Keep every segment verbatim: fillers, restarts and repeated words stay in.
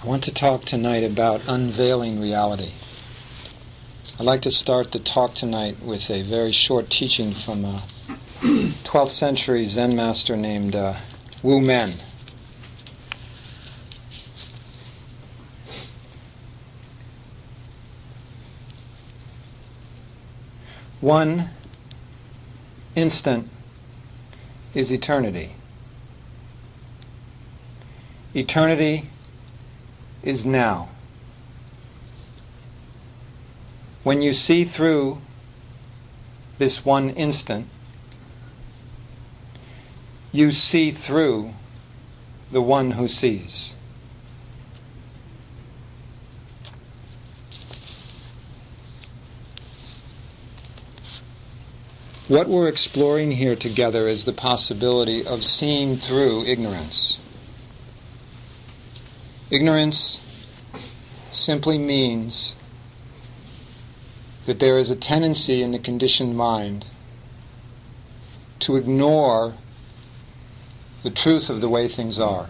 I want to talk tonight about unveiling reality. I'd like to start the talk tonight with a very short teaching from a twelfth century Zen master named uh, Wu Men. One instant is eternity. Eternity is now. When you see through this one instant, you see through the one who sees. What we're exploring here together is the possibility of seeing through ignorance. Ignorance simply means that there is a tendency in the conditioned mind to ignore the truth of the way things are.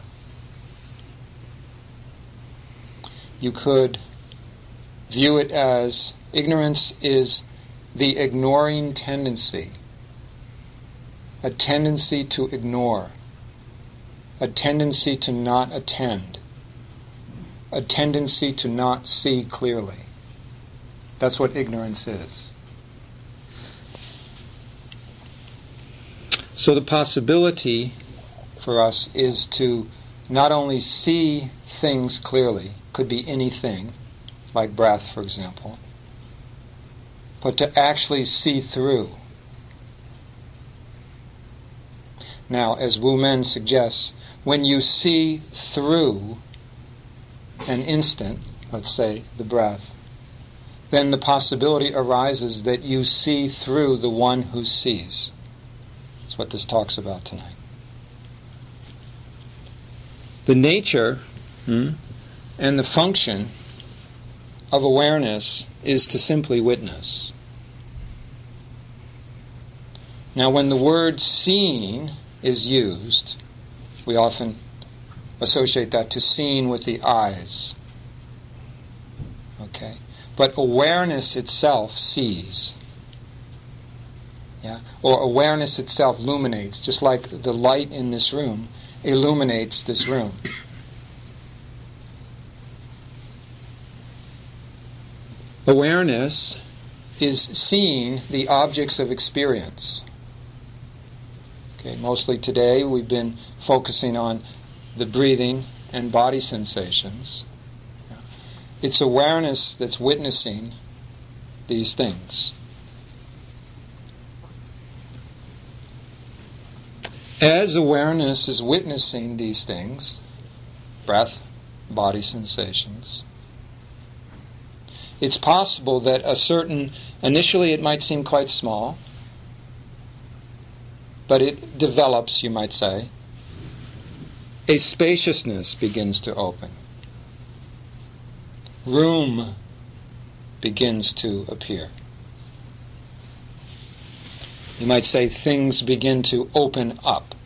You could view it as ignorance is the ignoring tendency, a tendency to ignore, a tendency to not attend, a tendency to not see clearly. That's what ignorance is. So the possibility for us is to not only see things clearly, could be anything, like breath, for example, but to actually see through. Now, as Wu Men suggests, when you see through an instant, let's say the breath, then the possibility arises that you see through the one who sees. That's what this talks about tonight. The nature hmm, and the function of awareness is to simply witness. Now, when the word seeing is used, we often associate that to seeing with the eyes. Okay? But awareness itself sees. Yeah? Or awareness itself illuminates, just like the light in this room illuminates this room. Awareness is seeing the objects of experience. Okay, mostly today we've been focusing on the breathing and body sensations. It's awareness that's witnessing these things. As awareness is witnessing these things, breath, body sensations, it's possible that a certain, initially it might seem quite small, but it develops, you might say, a spaciousness begins to open. Room begins to appear. You might say things begin to open up.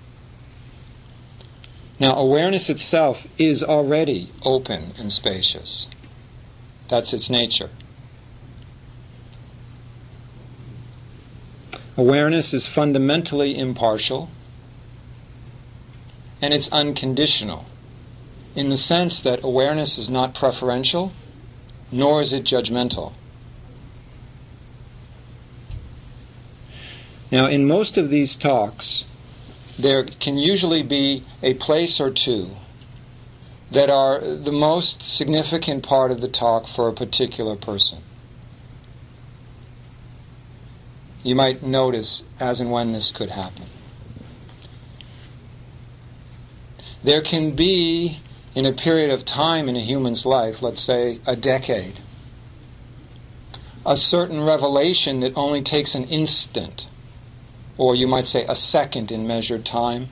Now, awareness itself is already open and spacious. That's its nature. Awareness is fundamentally impartial, and it's unconditional, in the sense that awareness is not preferential, nor is it judgmental. Now, in most of these talks, there can usually be a place or two that are the most significant part of the talk for a particular person. You might notice as and when this could happen. There can be, in a period of time in a human's life, let's say a decade, a certain revelation that only takes an instant, or you might say a second in measured time,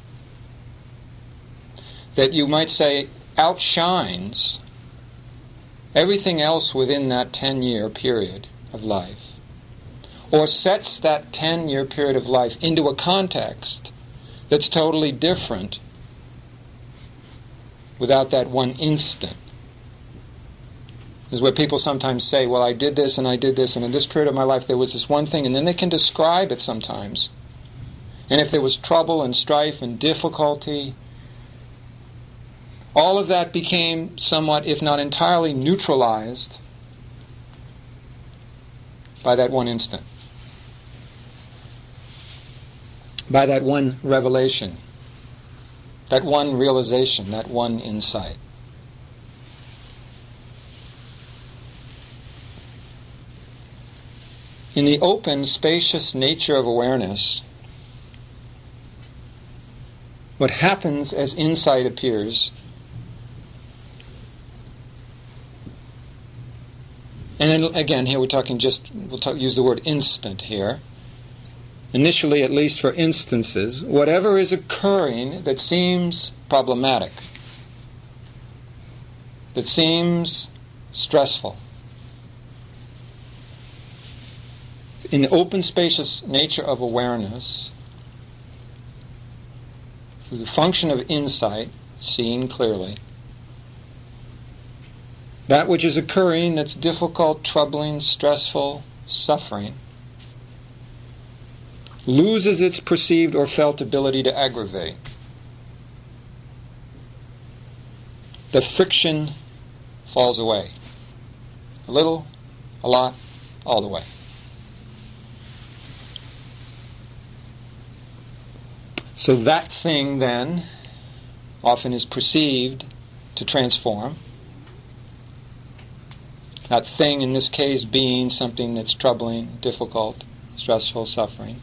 that you might say outshines everything else within that ten-year period of life, or sets that ten-year period of life into a context that's totally different without that one instant. This is where people sometimes say, well, I did this and I did this, and in this period of my life there was this one thing, and then they can describe it sometimes. And if there was trouble and strife and difficulty, all of that became somewhat, if not entirely, neutralized by that one instant, by that one revelation, that one realization, that one insight. In the open, spacious nature of awareness, what happens as insight appears, and then again here we're talking just, we'll talk, use the word instant here, initially at least for instances, whatever is occurring that seems problematic, that seems stressful, in the open, spacious nature of awareness, through the function of insight, seeing clearly, that which is occurring that's difficult, troubling, stressful, suffering, loses its perceived or felt ability to aggravate. The friction falls away. A little, a lot, all the way. So that thing then often is perceived to transform. That thing in this case being something that's troubling, difficult, stressful, suffering.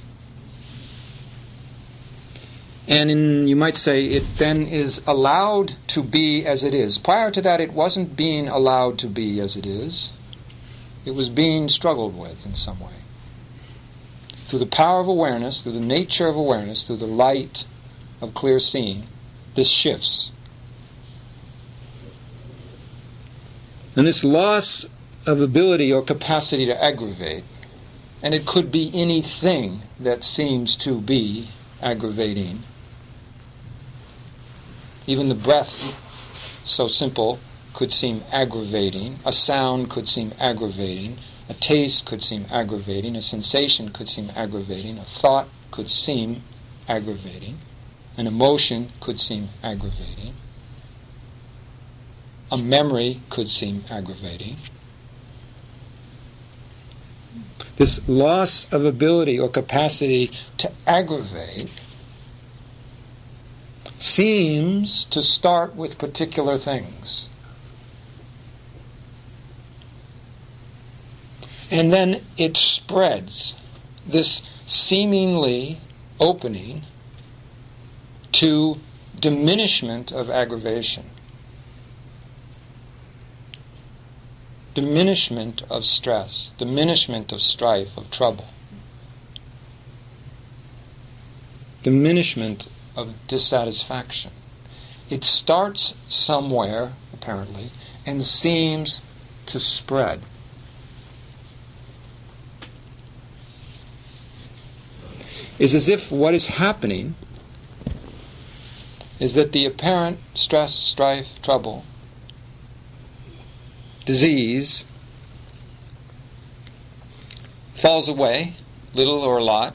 And in, you might say it then is allowed to be as it is. Prior to that, it wasn't being allowed to be as it is. It was being struggled with in some way. Through the power of awareness, through the nature of awareness, through the light of clear seeing, this shifts. And this loss of ability or capacity to aggravate, and it could be anything that seems to be aggravating. Even the breath, so simple, could seem aggravating. A sound could seem aggravating. A taste could seem aggravating. A sensation could seem aggravating. A thought could seem aggravating. An emotion could seem aggravating. A memory could seem aggravating. This loss of ability or capacity to aggravate seems to start with particular things. And then it spreads, this seemingly opening to diminishment of aggravation, diminishment of stress, diminishment of strife, of trouble, diminishment of dissatisfaction. It starts somewhere, apparently, and seems to spread. It's as if what is happening is that the apparent stress, strife, trouble, disease falls away, little or a lot.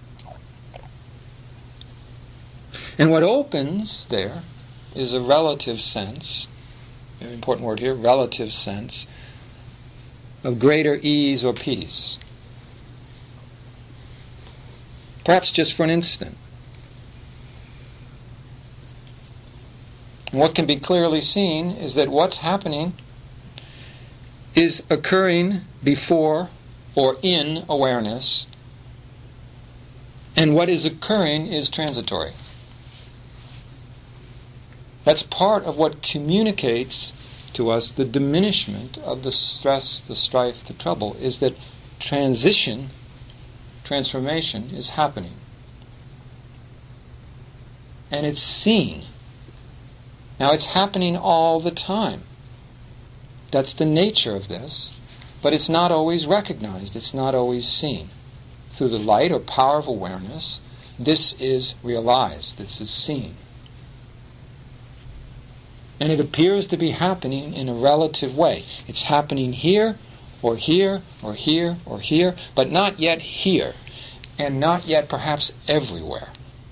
And what opens there is a relative sense, very important word here, relative sense, of greater ease or peace. Perhaps just for an instant. And what can be clearly seen is that what's happening is occurring before or in awareness, and what is occurring is transitory. That's part of what communicates to us the diminishment of the stress, the strife, the trouble, is that transition, transformation is happening. And it's seen. Now it's happening all the time. That's the nature of this, but it's not always recognized, it's not always seen. Through the light or power of awareness, this is realized, this is seen. And it appears to be happening in a relative way. It's happening here, or here, or here, or here, but not yet here, and not yet perhaps everywhere.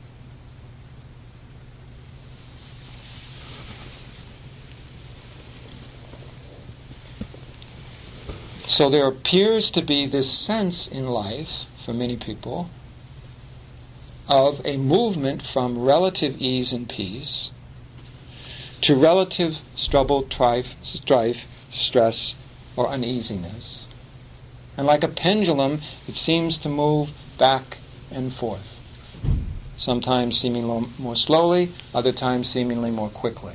So there appears to be this sense in life, for many people, of a movement from relative ease and peace to relative struggle, strife, strife, stress, or uneasiness. And like a pendulum, it seems to move back and forth, sometimes seemingly more slowly, other times seemingly more quickly.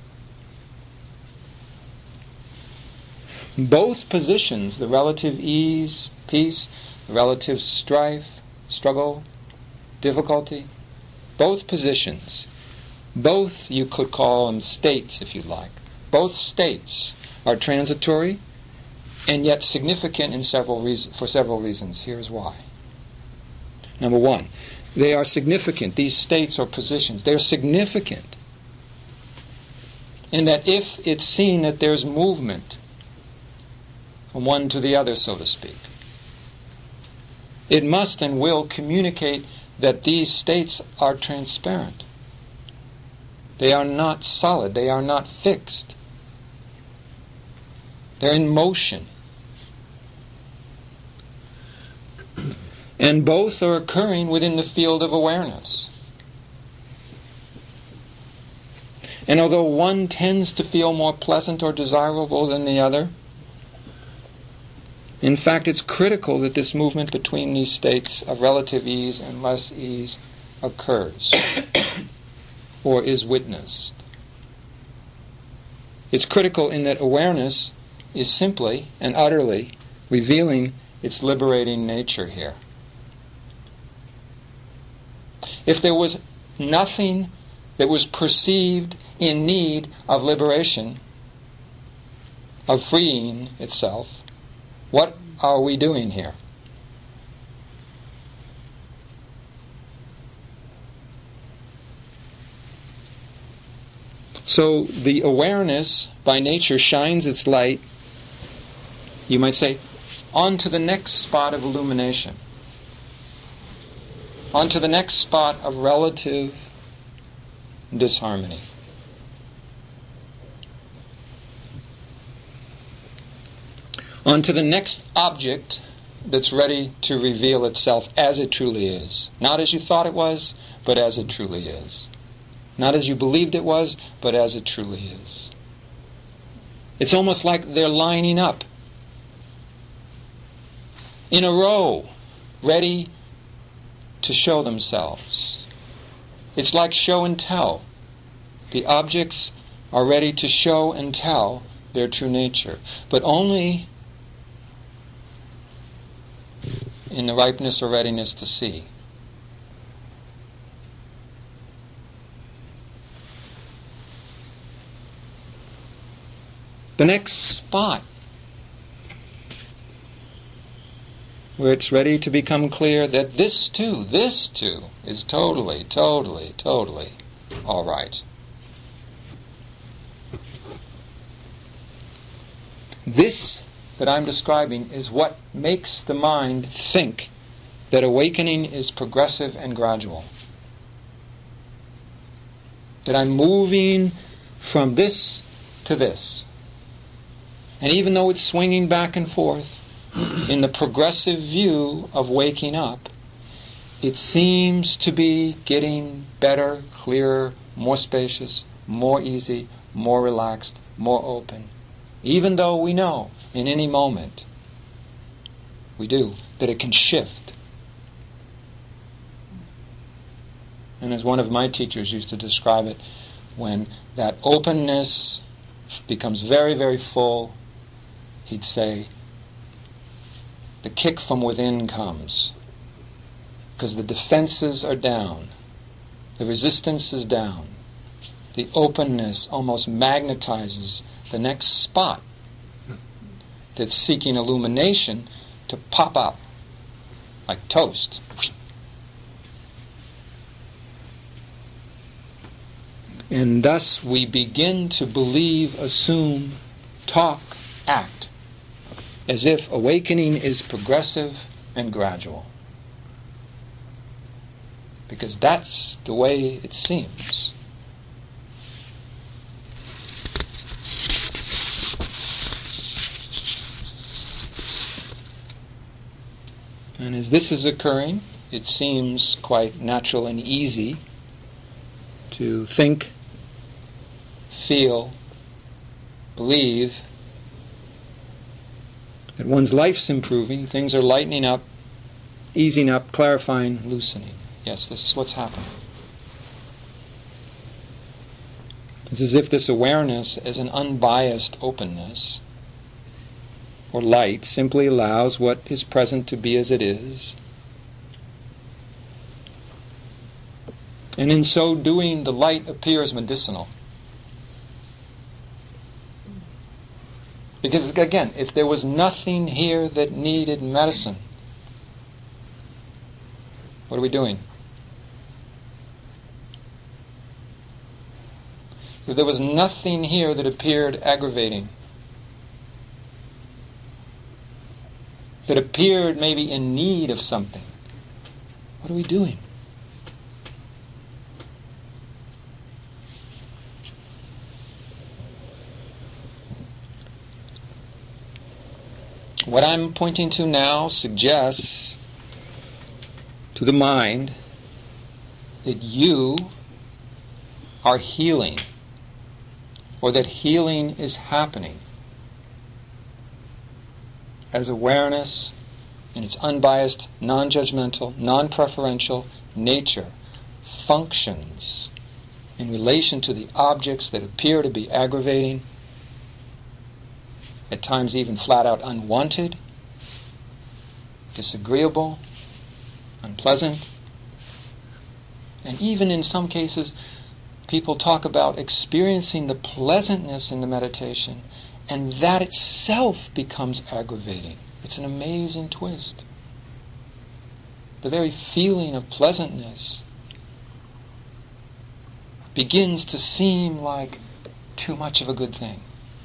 Both positions, the relative ease, peace, the relative strife, struggle, difficulty, both positions, both you could call them states if you like, both states are transitory and yet significant in several reasons, for several reasons. Here's why. Number one, they are significant. These states or positions, they're significant in that if it's seen that there's movement from one to the other, so to speak, it must and will communicate that these states are transparent. They are not solid. They are not fixed. They're in motion. And both are occurring within the field of awareness. And although one tends to feel more pleasant or desirable than the other, in fact, it's critical that this movement between these states of relative ease and less ease occurs or is witnessed. It's critical in that awareness is simply and utterly revealing its liberating nature here. If there was nothing that was perceived in need of liberation, of freeing itself, what are we doing here? So the awareness by nature shines its light, you might say, onto the next spot of illumination, onto the next spot of relative disharmony. Onto the next object that's ready to reveal itself as it truly is. Not as you thought it was, but as it truly is. Not as you believed it was, but as it truly is. It's almost like they're lining up in a row, ready to show themselves. It's like show and tell. The objects are ready to show and tell their true nature, but only in the ripeness or readiness to see. The next spot where it's ready to become clear that this too, this too, is totally, totally, totally all right. This that I'm describing is what makes the mind think that awakening is progressive and gradual. That I'm moving from this to this. And even though it's swinging back and forth, in the progressive view of waking up, it seems to be getting better, clearer, more spacious, more easy, more relaxed, more open. Even though we know in any moment, we do, that it can shift. And as one of my teachers used to describe it, when that openness becomes very, very full, he'd say, the kick from within comes. Because the defenses are down. The resistance is down. The openness almost magnetizes the next spot that's seeking illumination to pop out like toast. And thus we begin to believe, assume, talk, act, as if awakening is progressive and gradual. Because that's the way it seems. And as this is occurring, it seems quite natural and easy to think, feel, believe that one's life's improving, things are lightening up, easing up, clarifying, loosening. Yes, this is what's happening. It's as if this awareness as an unbiased openness or light simply allows what is present to be as it is. And in so doing, the light appears medicinal. Because again, if there was nothing here that needed medicine, what are we doing? If there was nothing here that appeared aggravating, that appeared maybe in need of something, what are we doing? What I'm pointing to now suggests to the mind that you are healing, or that healing is happening as awareness in its unbiased, non-judgmental, non-preferential nature functions in relation to the objects that appear to be aggravating, at times even flat out unwanted, disagreeable, unpleasant. And even in some cases, people talk about experiencing the pleasantness in the meditation, and that itself becomes aggravating. It's an amazing twist. The very feeling of pleasantness begins to seem like too much of a good thing.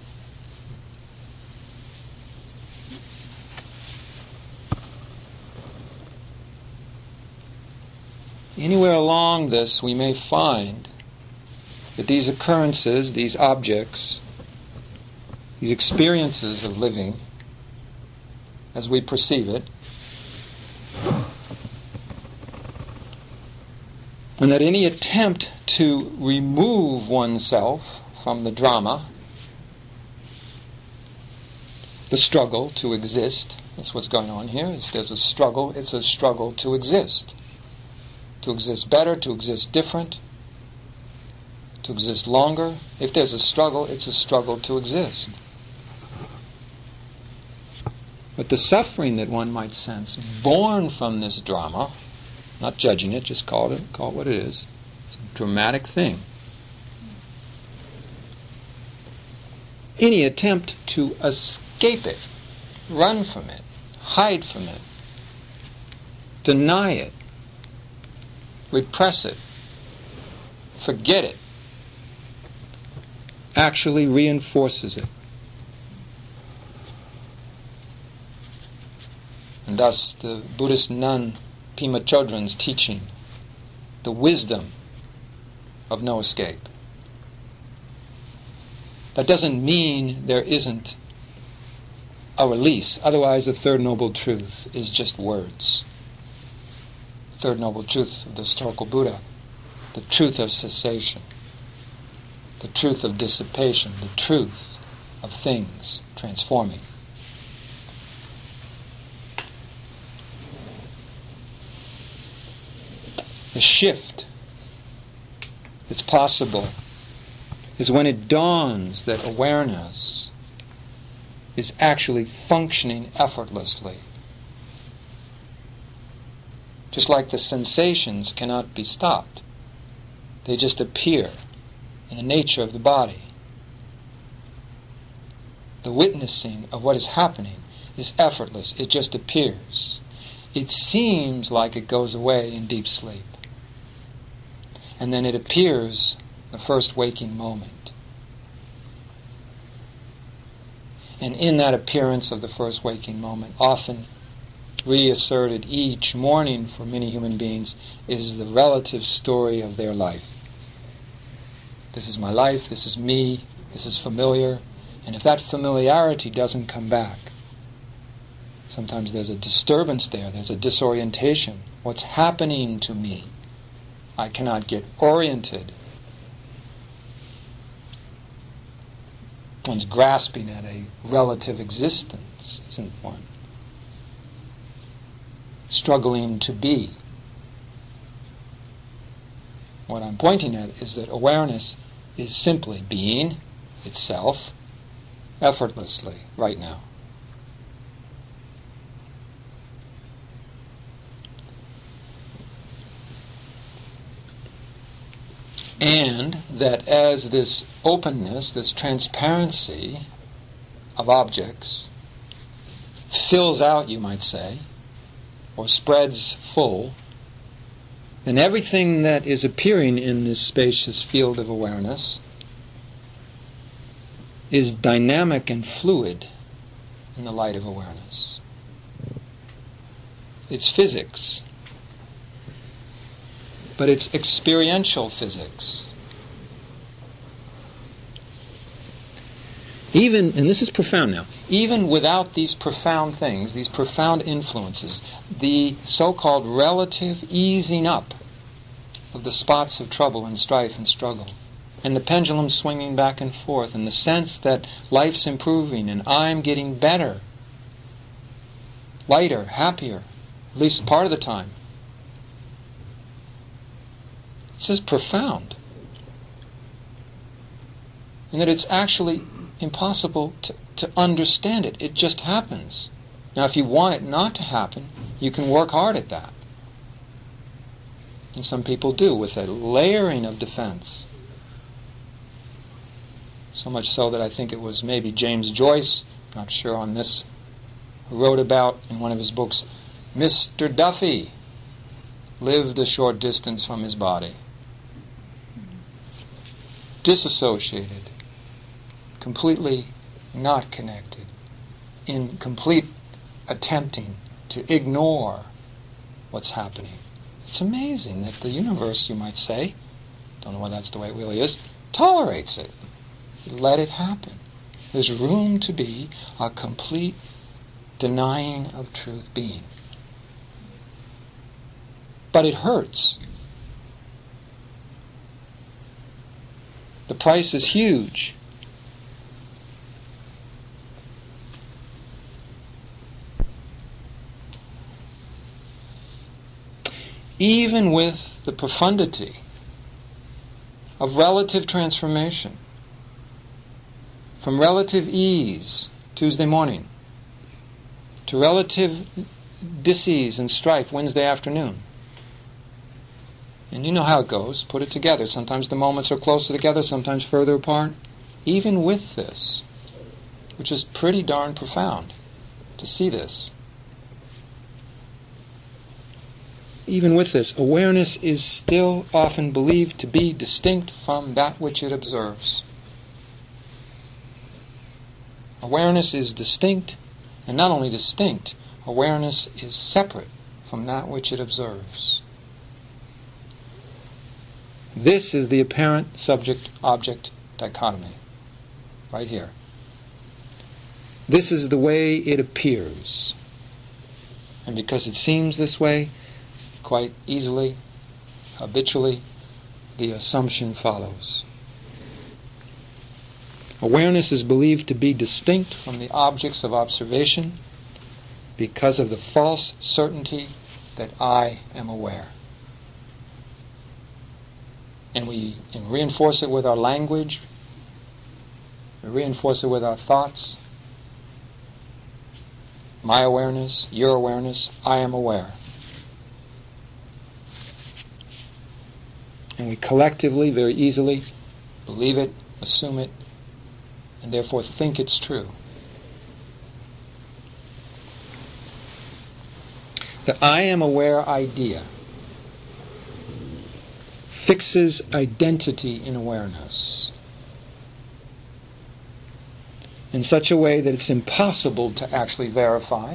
Anywhere along this, we may find that these occurrences, these objects, these experiences of living, as we perceive it, and that any attempt to remove oneself from the drama, the struggle to exist, that's what's going on here. If there's a struggle, it's a struggle to exist. To exist better, to exist different, to exist longer. If there's a struggle, it's a struggle to exist. But the suffering that one might sense, born from this drama, not judging it, just call it, call it what it is, it's a dramatic thing. Any attempt to escape it, run from it, hide from it, deny it, repress it, forget it, actually reinforces it. And thus the Buddhist nun Pema Chodron's teaching, the wisdom of no escape. That doesn't mean there isn't a release. Otherwise, the Third Noble Truth is just words. Third Noble Truth of the historical Buddha, the truth of cessation, the truth of dissipation, the truth of things transforming. The shift that's possible is when it dawns that awareness is actually functioning effortlessly. Just like the sensations cannot be stopped. They just appear in the nature of the body. The witnessing of what is happening is effortless. It just appears. It seems like it goes away in deep sleep. And then it appears the first waking moment. And in that appearance of the first waking moment, often reasserted each morning for many human beings, is the relative story of their life. This is my life, this is me, this is familiar, and if that familiarity doesn't come back, sometimes there's a disturbance there, there's a disorientation. What's happening to me? I cannot get oriented. One's grasping at a relative existence, isn't one? Struggling to be. What I'm pointing at is that awareness is simply being itself effortlessly right now. And that as this openness, this transparency of objects fills out, you might say, or spreads full, then everything that is appearing in this spacious field of awareness is dynamic and fluid in the light of awareness. It's physics, but it's experiential physics. Even, and this is profound now, even without these profound things, these profound influences, the so-called relative easing up of the spots of trouble and strife and struggle, and the pendulum swinging back and forth, and the sense that life's improving and I'm getting better, lighter, happier, at least part of the time. This is profound. And that it's actually impossible to, to understand it. It just happens. Now, if you want it not to happen, you can work hard at that. And some people do, with a layering of defense. So much so that I think it was maybe James Joyce, not sure on this, who wrote about in one of his books, Mister Duffy lived a short distance from his body. Disassociated, completely not connected, in complete attempting to ignore what's happening. It's amazing that the universe, you might say, don't know whether that's the way it really is, tolerates it. Let it happen. There's room to be a complete denying of truth being. But it hurts. The price is huge. Even with the profundity of relative transformation, from relative ease Tuesday morning to relative dis-ease and strife Wednesday afternoon. And you know how it goes. Put it together. Sometimes the moments are closer together, sometimes further apart. Even with this, which is pretty darn profound to see this, even with this, awareness is still often believed to be distinct from that which it observes. Awareness is distinct, and not only distinct, awareness is separate from that which it observes. This is the apparent subject-object dichotomy, right here. This is the way it appears. And because it seems this way, quite easily, habitually, the assumption follows. Awareness is believed to be distinct from the objects of observation because of the false certainty that I am aware. And we and reinforce it with our language, we reinforce it with our thoughts. My awareness, your awareness, I am aware. And we collectively, very easily, believe it, assume it, and therefore think it's true. The I am aware idea fixes identity in awareness in such a way that it's impossible to actually verify,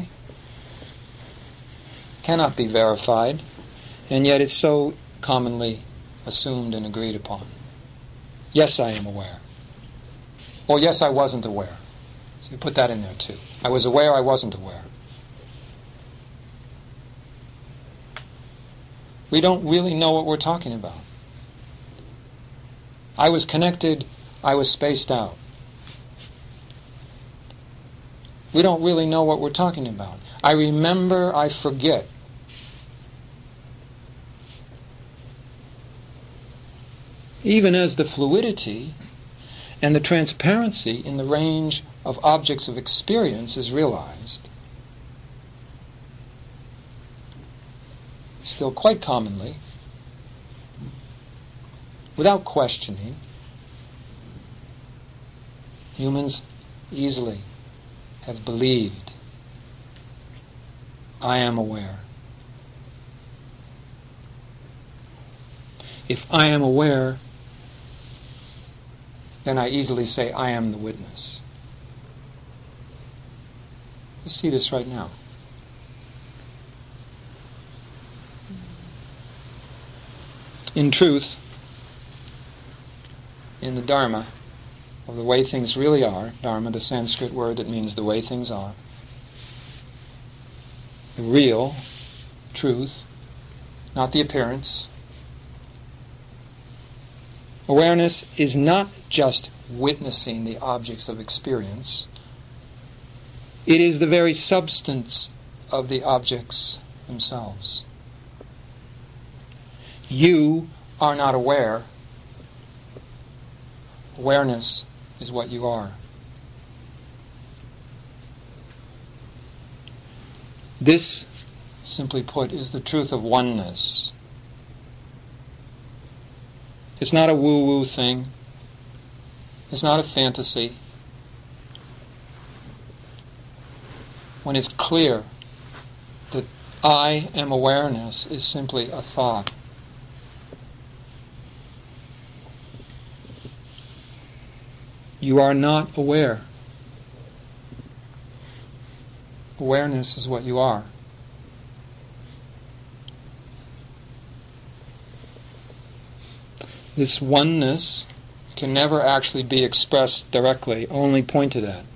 cannot be verified, and yet it's so commonly assumed and agreed upon. Yes, I am aware. Or yes, I wasn't aware. So you put that in there too. I was aware, I wasn't aware. We don't really know what we're talking about. I was connected, I was spaced out. We don't really know what we're talking about. I remember, I forget. Even as the fluidity and the transparency in the range of objects of experience is realized, still quite commonly, without questioning, humans easily have believed, I am aware. If I am aware, then I easily say, I am the witness. Let's see this right now. In truth, in the Dharma, of the way things really are, Dharma, the Sanskrit word that means the way things are, the real truth, not the appearance. Awareness is not just witnessing the objects of experience. It is the very substance of the objects themselves. You are not aware. Awareness is what you are. This, simply put, is the truth of oneness. It's not a woo-woo thing. It's not a fantasy. When it's clear that I am awareness is simply a thought. You are not aware. Awareness is what you are. This oneness can never actually be expressed directly, only pointed at.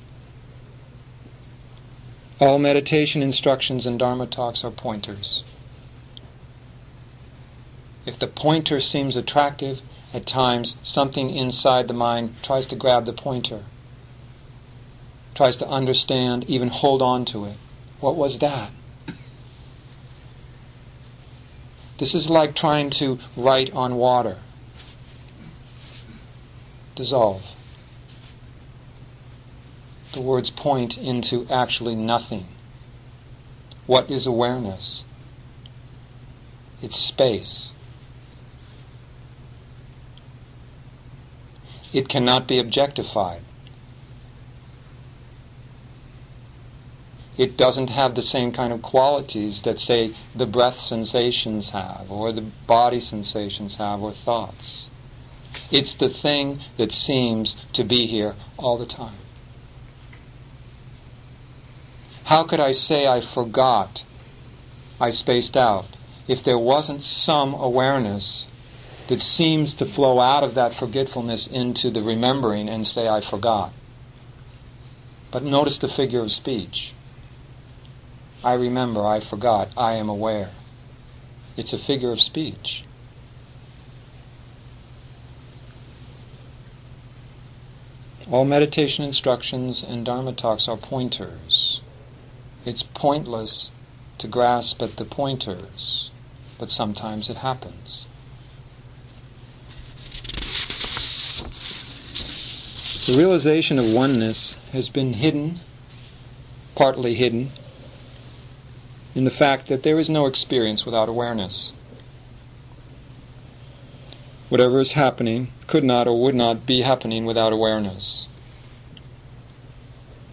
All meditation instructions and Dharma talks are pointers. If the pointer seems attractive, at times something inside the mind tries to grab the pointer, tries to understand, even hold on to it. What was that? This is like trying to write on water. Dissolve. The words point into actually nothing. What is awareness? It's space. It cannot be objectified. It doesn't have the same kind of qualities that, say, the breath sensations have, or the body sensations have, or thoughts. It's the thing that seems to be here all the time. How could I say I forgot, I spaced out, if there wasn't some awareness that seems to flow out of that forgetfulness into the remembering and say I forgot? But notice the figure of speech. I remember, I forgot, I am aware. It's a figure of speech. All meditation instructions and Dharma talks are pointers. It's pointless to grasp at the pointers, but sometimes it happens. The realization of oneness has been hidden, partly hidden, in the fact that there is no experience without awareness. Whatever is happening could not or would not be happening without awareness.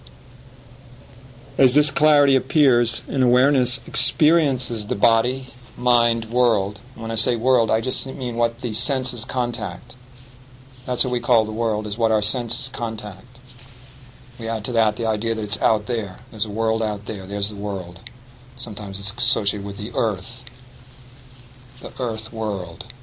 As this clarity appears and awareness experiences the body mind, world. When I say world, I just mean what the senses contact. That's what we call the world, is what our senses contact. We add to that the idea that it's out there. There's a world out there. There's the world. Sometimes it's associated with the earth. The earth world.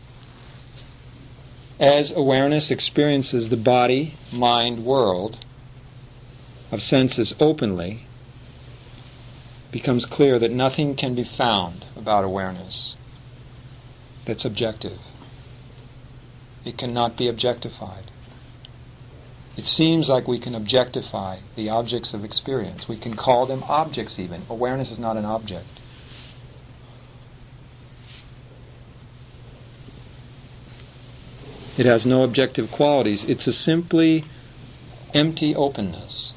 As awareness experiences the body, mind, world of senses openly, it becomes clear that nothing can be found about awareness that's objective. It cannot be objectified. It seems like we can objectify the objects of experience. We can call them objects even. Awareness is not an object. It has no objective qualities. It's a simply empty openness.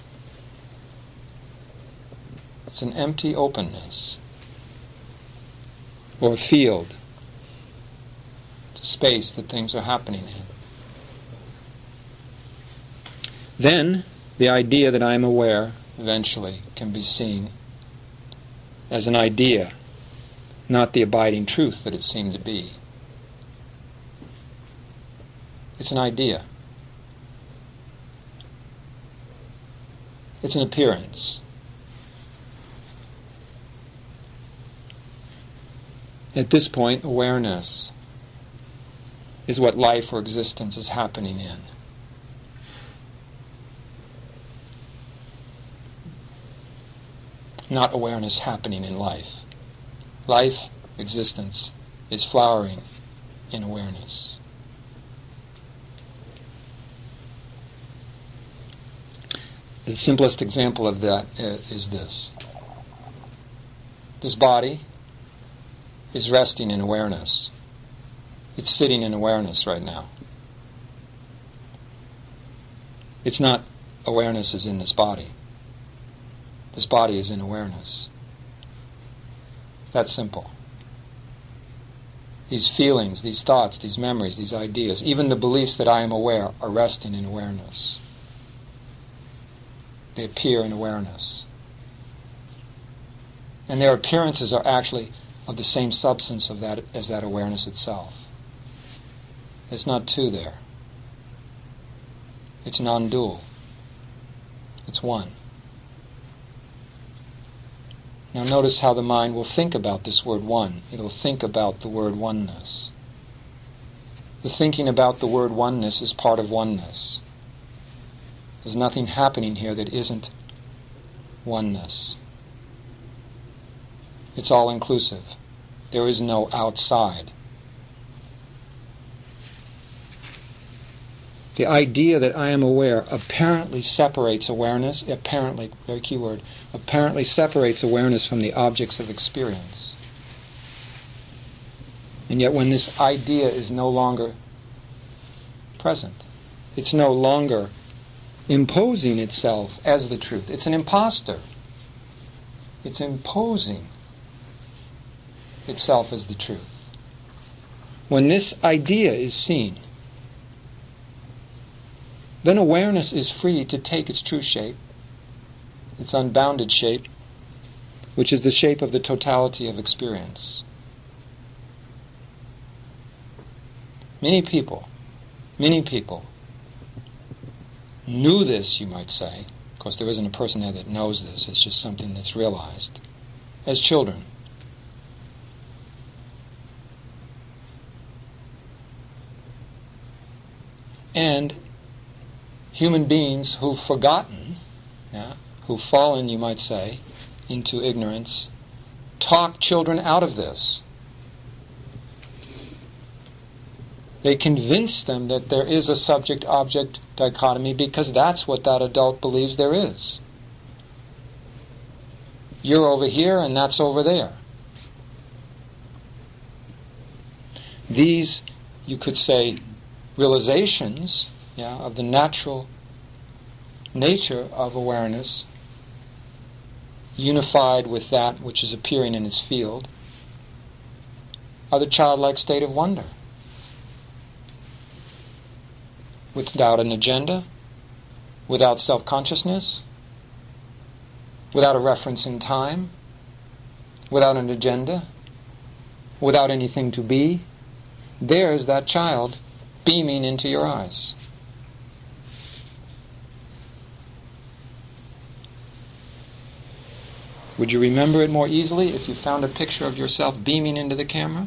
It's an empty openness. Or field. It's a space that things are happening in. Then, the idea that I am aware, eventually, can be seen as an idea, not the abiding truth that it seemed to be. It's an idea. It's an appearance. At this point, awareness is what life or existence is happening in. Not awareness happening in life. Life, existence, is flowering in awareness. The simplest example of that is this. This body is resting in awareness. It's sitting in awareness right now. It's not awareness is in this body. This body is in awareness. It's that simple. These feelings, these thoughts, these memories, these ideas, even the beliefs that I am aware are resting in awareness. They appear in awareness. And their appearances are actually of the same substance of that as that awareness itself. There's not two there. It's non-dual. It's one. Now notice how the mind will think about this word one. It'll think about the word oneness. The thinking about the word oneness is part of oneness. There's nothing happening here that isn't oneness. It's all inclusive. There is no outside. The idea that I am aware apparently separates awareness, apparently, very key word, apparently separates awareness from the objects of experience. And yet when this idea is no longer present, it's no longer imposing itself as the truth. It's an imposter. It's imposing itself as the truth. When this idea is seen, then awareness is free to take its true shape, its unbounded shape, which is the shape of the totality of experience. Many people, many people knew this, you might say. Of course, there isn't a person there that knows this. It's just something that's realized. As children. And human beings who've forgotten, yeah, who've fallen, you might say, into ignorance, talk children out of this. They convince them that there is a subject-object dichotomy because that's what that adult believes there is. You're over here and that's over there. These, you could say, realizations, yeah, of the natural nature of awareness, unified with that which is appearing in its field, are the childlike state of wonder. Without an agenda, without self-consciousness, without a reference in time, without an agenda, without anything to be, there's that child beaming into your eyes. Would you remember it more easily if you found a picture of yourself beaming into the camera?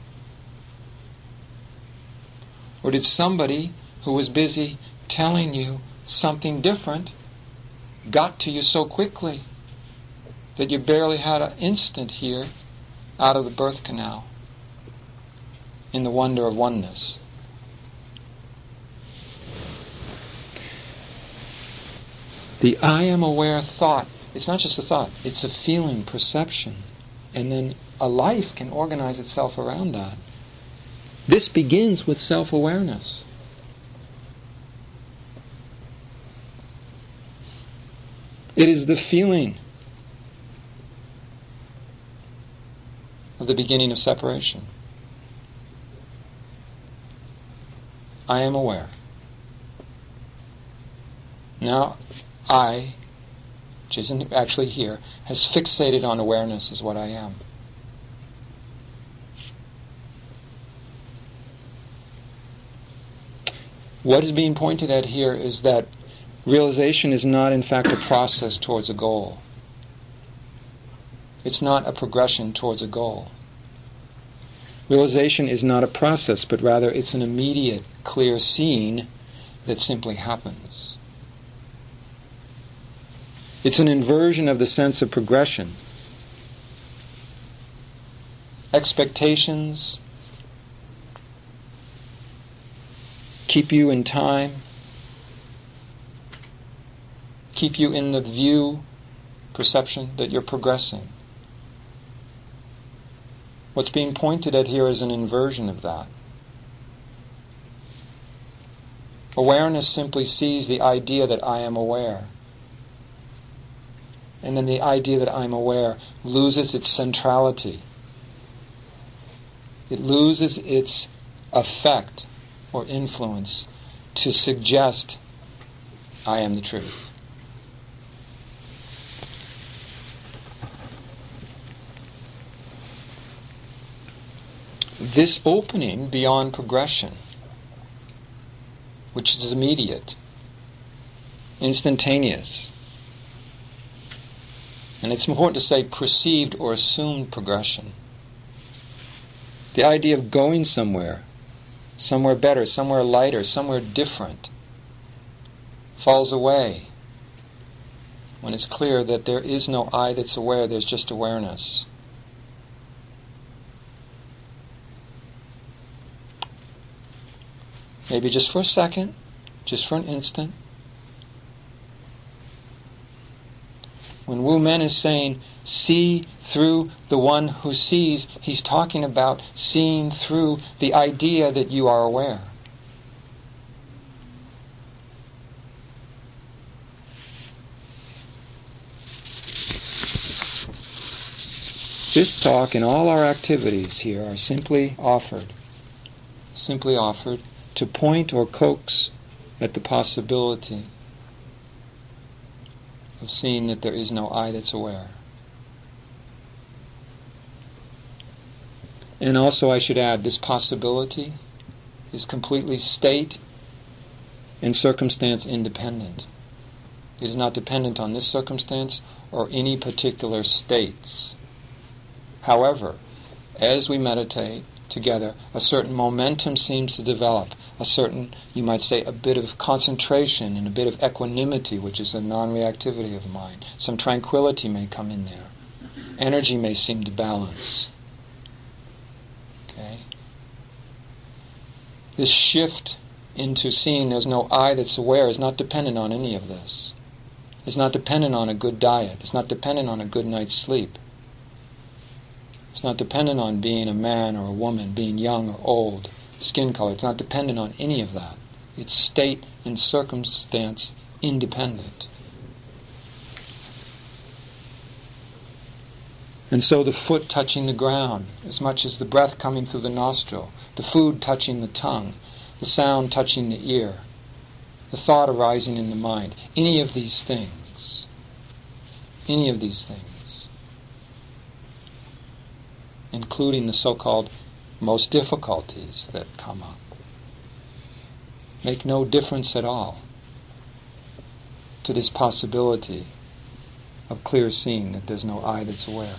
Or did somebody who was busy telling you something different got to you so quickly that you barely had an instant here out of the birth canal in the wonder of oneness? The I am aware thought, it's not just a thought, it's a feeling, perception, and then a life can organize itself around that. This begins with self-awareness. It is the feeling of the beginning of separation. I am aware. Now, I, which isn't actually here, has fixated on awareness as what I am. What is being pointed at here is that realization is not, in fact, a process towards a goal. It's not a progression towards a goal. Realization is not a process, but rather it's an immediate, clear seeing that simply happens. It's an inversion of the sense of progression. Expectations keep you in time, keep you in the view, perception that you're progressing. What's being pointed at here is an inversion of that. Awareness simply sees the idea that I am aware. And then the idea that I'm aware loses its centrality. It loses its effect or influence to suggest I am the truth. This opening beyond progression, which is immediate, instantaneous, and it's important to say perceived or assumed progression. The idea of going somewhere, somewhere better, somewhere lighter, somewhere different, falls away when it's clear that there is no I that's aware, there's just awareness. Maybe just for a second, just for an instant. When Wu Men is saying, see through the one who sees, he's talking about seeing through the idea that you are aware. This talk and all our activities here are simply offered, simply offered to point or coax at the possibility of seeing that there is no I that's aware. And also I should add, this possibility is completely state and circumstance independent. It is not dependent on this circumstance or any particular states. However, as we meditate together, a certain momentum seems to develop, a certain, you might say, a bit of concentration and a bit of equanimity, which is a non-reactivity of mind. Some tranquility may come in there. Energy may seem to balance. Okay? This shift into seeing there's no I that's aware is not dependent on any of this. It's not dependent on a good diet. It's not dependent on a good night's sleep. It's not dependent on being a man or a woman, being young or old, skin color. It's not dependent on any of that. It's state and circumstance independent. And so the foot touching the ground, as much as the breath coming through the nostril, the food touching the tongue, the sound touching the ear, the thought arising in the mind, any of these things, any of these things, including the so-called most difficulties that come up, make no difference at all to this possibility of clear seeing that there's no I that's aware.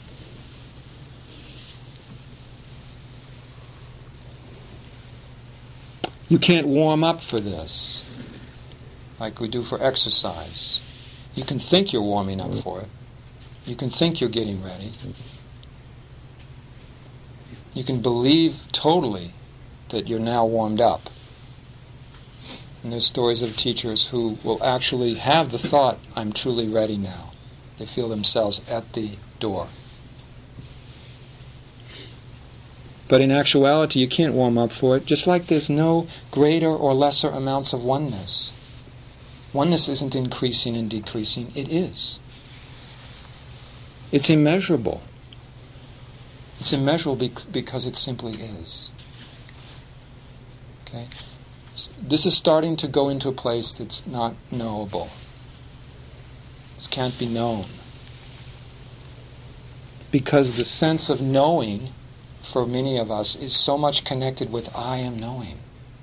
You can't warm up for this like we do for exercise. You can think you're warming up for it. You can think you're getting ready. You can believe totally that you're now warmed up. And there's stories of teachers who will actually have the thought, I'm truly ready now. They feel themselves at the door. But in actuality, you can't warm up for it, just like there's no greater or lesser amounts of oneness. Oneness isn't increasing and decreasing, it is. It's immeasurable. It's immeasurable bec- because it simply is. Okay? This is starting to go into a place that's not knowable. This can't be known. Because the sense of knowing, for many of us, is so much connected with I am knowing.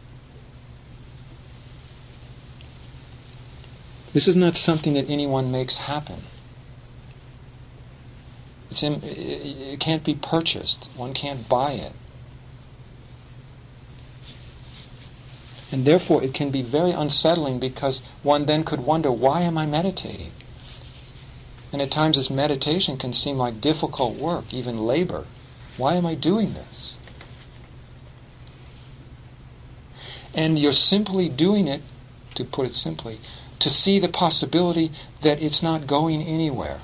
This is not something that anyone makes happen. It's in, it, it can't be purchased. One can't buy it. And therefore it can be very unsettling because one then could wonder, why am I meditating? And at times this meditation can seem like difficult work, even labor. Why am I doing this? And you're simply doing it, to put it simply, to see the possibility that it's not going anywhere.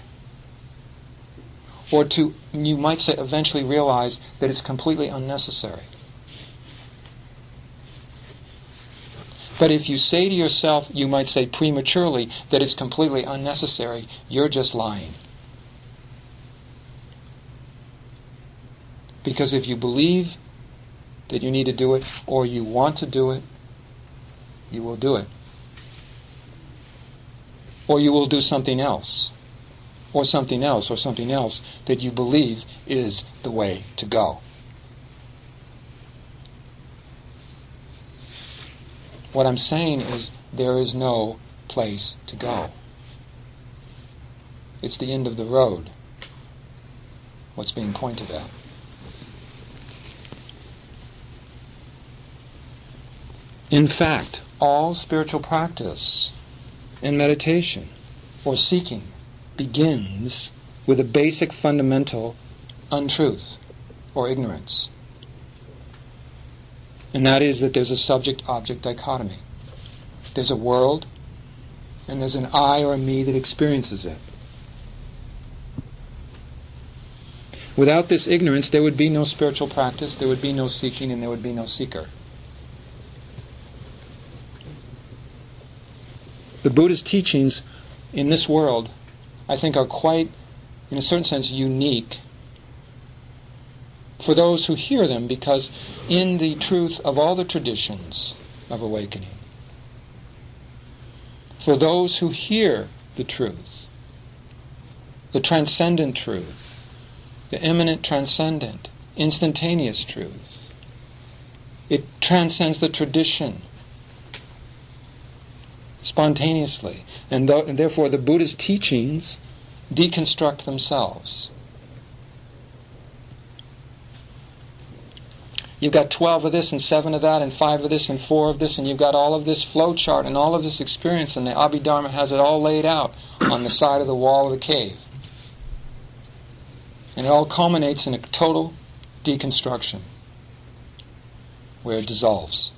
Or to, you might say, eventually realize that it's completely unnecessary. But if you say to yourself, you might say prematurely, that it's completely unnecessary, you're just lying. Because if you believe that you need to do it, or you want to do it, you will do it. Or you will do something else, or something else, or something else that you believe is the way to go. What I'm saying is there is no place to go. It's the end of the road, what's being pointed at. In fact, all spiritual practice and meditation or seeking begins with a basic fundamental untruth or ignorance. And that is that there's a subject-object dichotomy. There's a world, and there's an I or a me that experiences it. Without this ignorance, there would be no spiritual practice, there would be no seeking, and there would be no seeker. The Buddha's teachings in this world, I think, are quite, in a certain sense, unique for those who hear them, because in the truth of all the traditions of awakening, for those who hear the truth, the transcendent truth, the immanent transcendent, instantaneous truth, it transcends the tradition spontaneously, and, th- and therefore the Buddha's teachings deconstruct themselves. You've got twelve of this and seven of that and five of this and four of this, and you've got all of this flow chart and all of this experience, and the Abhidharma has it all laid out on the side of the wall of the cave. And it all culminates in a total deconstruction where it dissolves.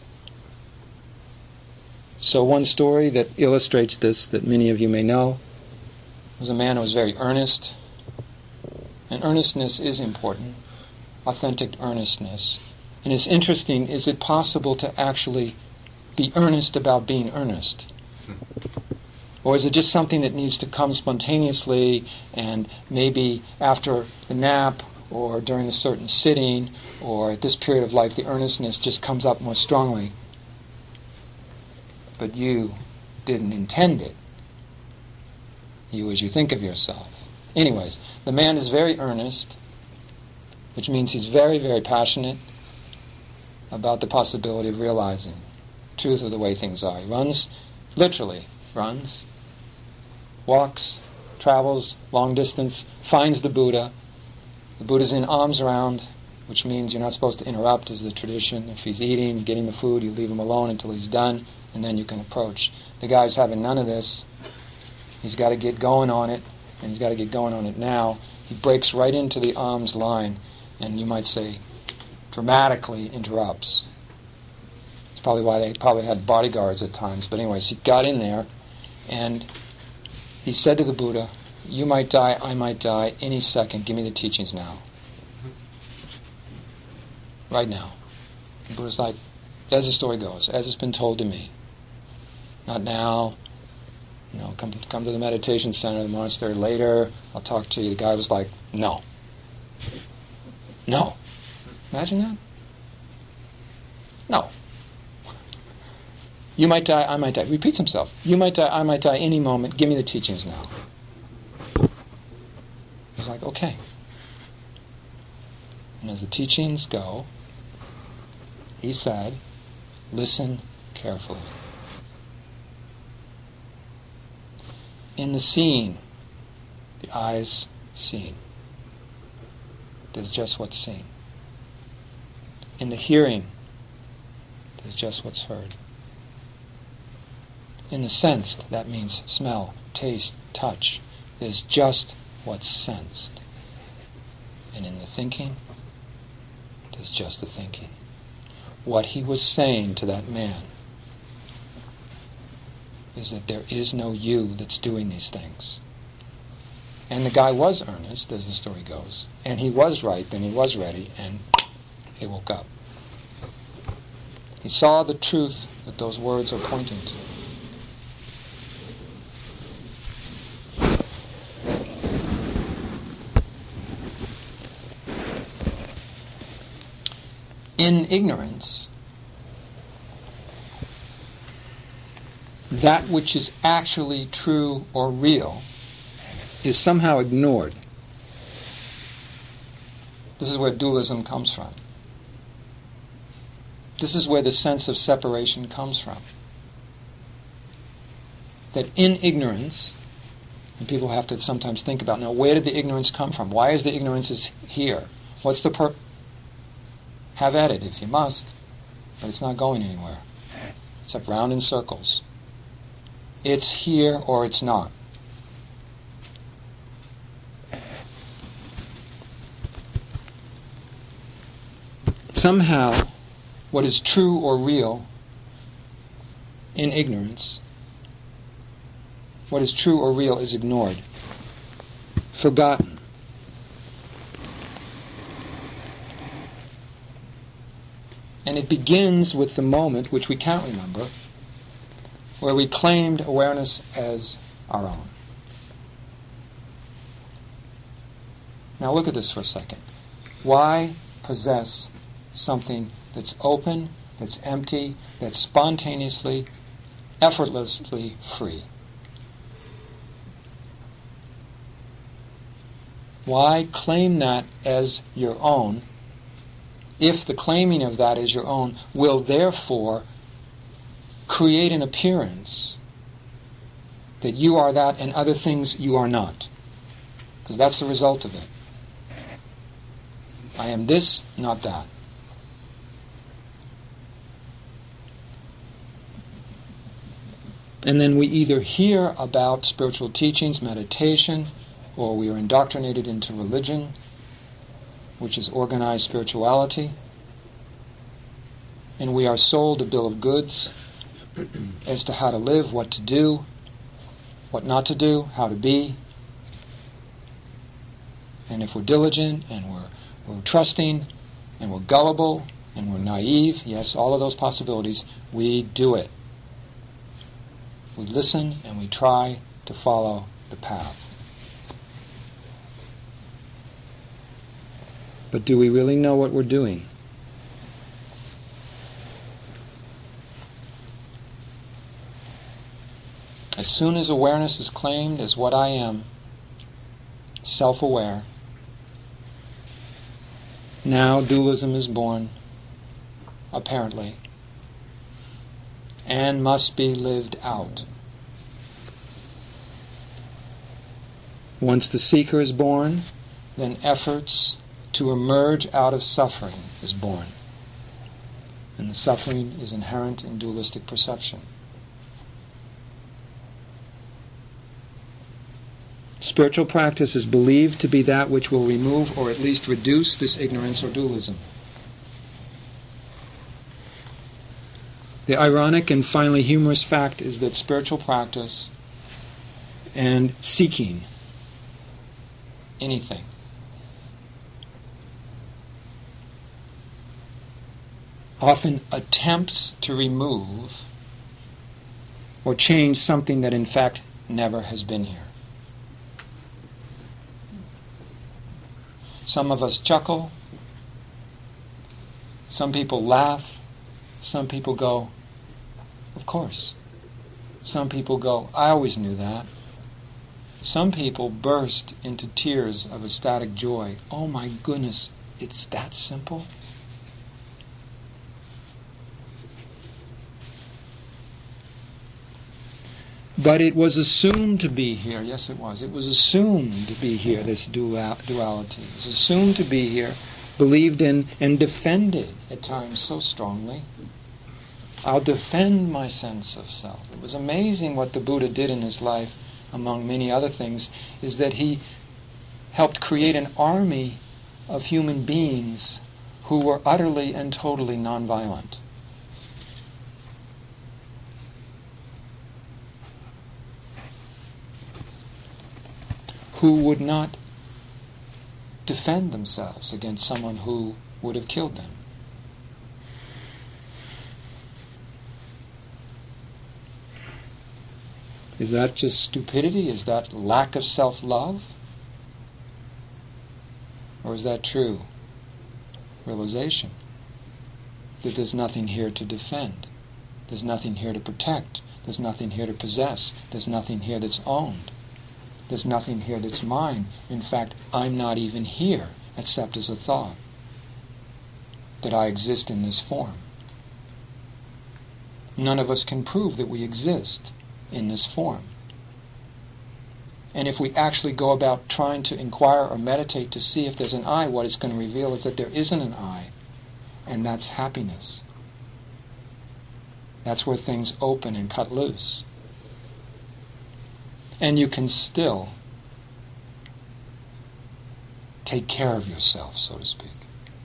So one story that illustrates this, that many of you may know, was a man who was very earnest. And earnestness is important, authentic earnestness. And it's interesting, is it possible to actually be earnest about being earnest? Or is it just something that needs to come spontaneously, and maybe after the nap or during a certain sitting or at this period of life the earnestness just comes up more strongly? But you didn't intend it. You as you think of yourself. Anyways, the man is very earnest, which means he's very, very passionate about the possibility of realizing the truth of the way things are. He runs, literally runs, walks, travels long distance, finds the Buddha. The Buddha's in arms around, which means you're not supposed to interrupt, is the tradition. If he's eating, getting the food, you leave him alone until he's done, and then you can approach. The guy's having none of this. He's got to get going on it, and he's got to get going on it now. He breaks right into the arms line, and you might say dramatically interrupts. It's probably why they probably had bodyguards at times. But anyways, he got in there, and he said to the Buddha, "You might die, I might die, any second. Give me the teachings now. Right now." The Buddha's like, as the story goes, as it's been told to me. Not now. You know, come to, come to the meditation center, the monastery later. I'll talk to you. The guy was like, no. No. Imagine that. No. You might die, I might die. Repeats himself. You might die, I might die any moment. Give me the teachings now. He's like, okay. And as the teachings go, he said, listen carefully. In the seeing, the eyes seen. There's just what's seen. In the hearing, there's just what's heard. In the sensed, that means smell, taste, touch, there's just what's sensed. And in the thinking, there's just the thinking. What he was saying to that man is that there is no you that's doing these things. And the guy was earnest, as the story goes, and he was ripe, and he was ready, and he woke up. He saw the truth that those words are pointing to. In ignorance, that which is actually true or real is somehow ignored. This is where dualism comes from. This is where the sense of separation comes from. That in ignorance, and people have to sometimes think about, now where did the ignorance come from? Why is the ignorance is here? What's the purpose? Have at it if you must, but it's not going anywhere. Except round in circles. It's here or it's not. Somehow, what is true or real in ignorance, what is true or real is ignored, forgotten. And it begins with the moment, which we can't remember, where we claimed awareness as our own. Now look at this for a second. Why possess something that's open, that's empty, that's spontaneously, effortlessly free? Why claim that as your own, if the claiming of that as your own will therefore create an appearance that you are that and other things you are not? Because that's the result of it. I am this, not that. And then we either hear about spiritual teachings, meditation, or we are indoctrinated into religion, which is organized spirituality, and we are sold a bill of goods as to how to live, what to do, what not to do, how to be. And if we're diligent, and we're, we're trusting, and we're gullible, and we're naive, yes, all of those possibilities, we do it. We listen and we try to follow the path. But do we really know what we're doing? As soon as awareness is claimed as what I am, self-aware, Now dualism is born, apparently, and must be lived out. Once the seeker is born, then efforts to emerge out of suffering is born. And the suffering is inherent in dualistic perception. Spiritual practice is believed to be that which will remove or at least reduce this ignorance or dualism. The ironic and finally humorous fact is that spiritual practice and seeking anything often attempts to remove or change something that in fact never has been here. Some of us chuckle, some people laugh, some people go, of course. Some people go, I always knew that. Some people burst into tears of ecstatic joy. Oh my goodness, it's that simple? But it was assumed to be here. Yes, it was. It was assumed to be here, this dual- duality. It was assumed to be here, believed in, and defended at times so strongly. I'll defend my sense of self. It was amazing what the Buddha did in his life, among many other things, is that he helped create an army of human beings who were utterly and totally nonviolent. Who would not defend themselves against someone who would have killed them. Is that just stupidity? Is that lack of self-love? Or is that true realization? That there's nothing here to defend. There's nothing here to protect. There's nothing here to possess. There's nothing here that's owned. There's nothing here that's mine. In fact, I'm not even here except as a thought. That I exist in this form. None of us can prove that we exist in this form. And if we actually go about trying to inquire or meditate to see if there's an I, what it's going to reveal is that there isn't an I. And that's happiness. That's where things open and cut loose. And you can still take care of yourself, so to speak.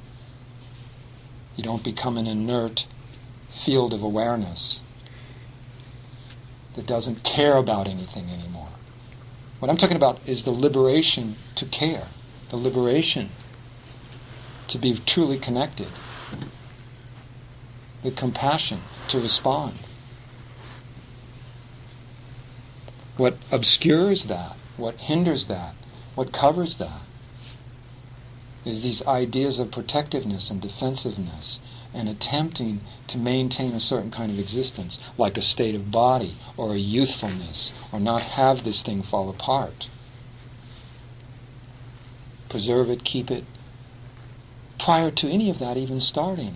You don't become an inert field of awareness that doesn't care about anything anymore. What I'm talking about is the liberation to care, the liberation to be truly connected, the compassion to respond. What obscures that, what hinders that, what covers that, is these ideas of protectiveness and defensiveness and attempting to maintain a certain kind of existence, like a state of body or a youthfulness, or not have this thing fall apart. Preserve it, keep it, prior to any of that even starting.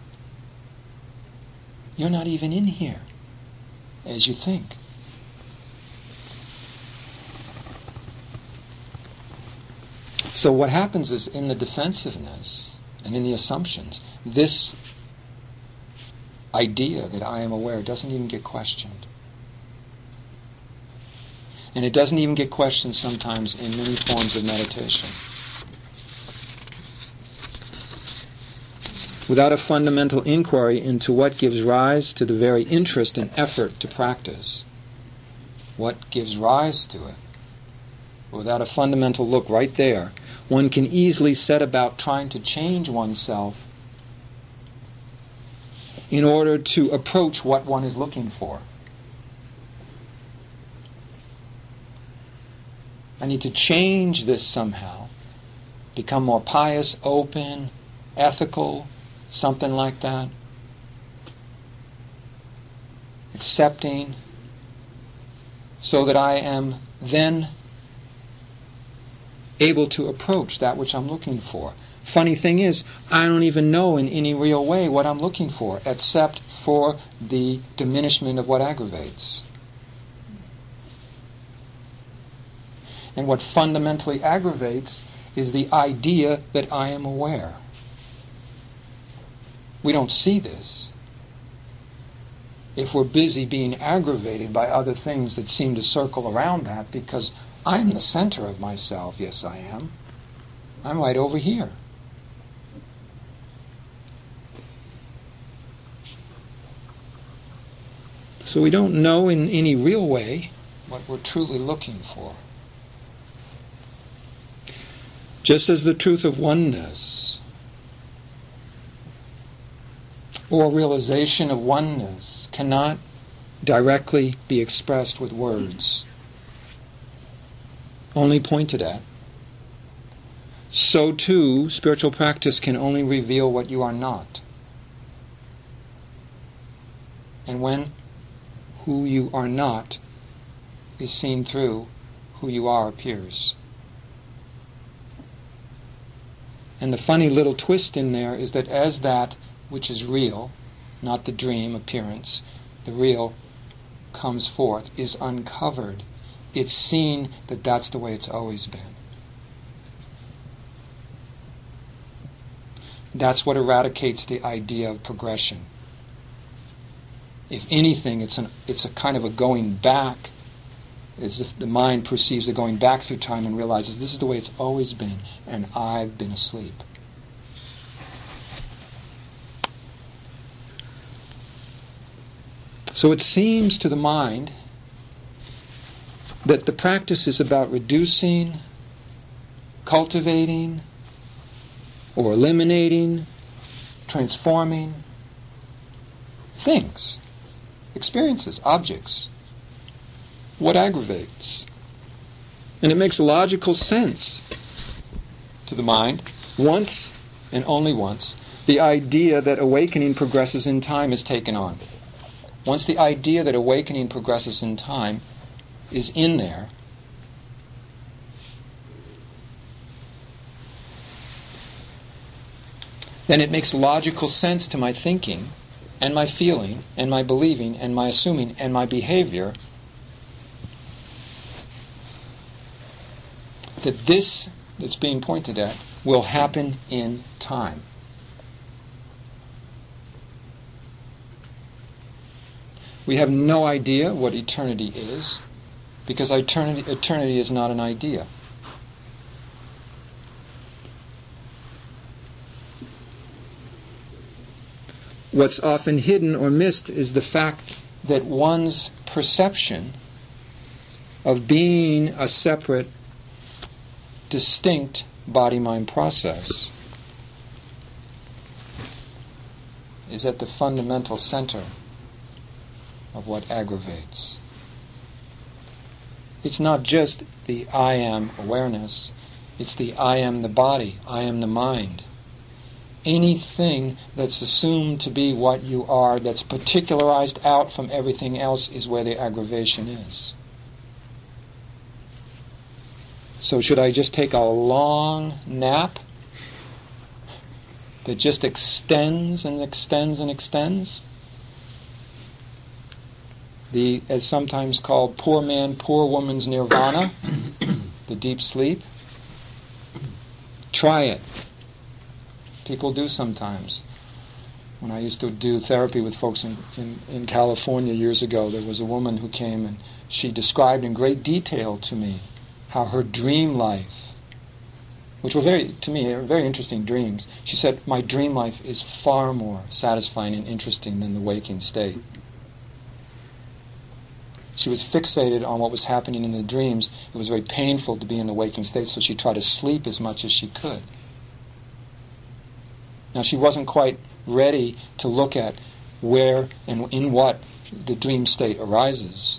You're not even in here as you think. So what happens is, in the defensiveness and in the assumptions, this idea that I am aware doesn't even get questioned. And it doesn't even get questioned sometimes in many forms of meditation. Without a fundamental inquiry into what gives rise to the very interest and effort to practice, what gives rise to it, without a fundamental look right there, one can easily set about trying to change oneself in order to approach what one is looking for. I need to change this somehow, become more pious, open, ethical, something like that, accepting, so that I am then able to approach that which I'm looking for. Funny thing is, I don't even know in any real way what I'm looking for, except for the diminishment of what aggravates. And what fundamentally aggravates is the idea that I am aware. We don't see this. If we're busy being aggravated by other things that seem to circle around that, because I'm the center of myself, yes I am. I'm right over here. So we don't know in any real way what we're truly looking for. Just as the truth of oneness or realization of oneness cannot directly be expressed with words, only pointed at, so too spiritual practice can only reveal what you are not. And when who you are not is seen through, who you are appears. And the funny little twist in there is that as that which is real, not the dream appearance, the real comes forth, is uncovered, it's seen that that's the way it's always been. That's what eradicates the idea of progression. If anything, it's an it's a kind of a going back, as if the mind perceives a going back through time and realizes this is the way it's always been, and I've been asleep. So it seems to the mind that the practice is about reducing, cultivating, or eliminating, transforming things, experiences, objects. What aggravates? And it makes logical sense to the mind, once and only once, the idea that awakening progresses in time is taken on. Once the idea that awakening progresses in time is in there, then it makes logical sense to my thinking and my feeling and my believing and my assuming and my behavior that this that's being pointed at will happen in time. We have no idea what eternity is, because eternity, eternity is not an idea. What's often hidden or missed is the fact that one's perception of being a separate, distinct body-mind process is at the fundamental center of what aggravates. It's not just the I am awareness, it's the I am the body, I am the mind. Anything that's assumed to be what you are, that's particularized out from everything else, is where the aggravation is. So should I just take a long nap that just extends and extends and extends? The, as sometimes called, poor man, poor woman's nirvana, the deep sleep. Try it. People do sometimes. When I used to do therapy with folks in, in, in California years ago, there was a woman who came and she described in great detail to me how her dream life, which were very, to me, very interesting dreams. She said, my dream life is far more satisfying and interesting than the waking state. She was fixated on what was happening in the dreams. It was very painful to be in the waking state, so she tried to sleep as much as she could. Now, she wasn't quite ready to look at where and in what the dream state arises.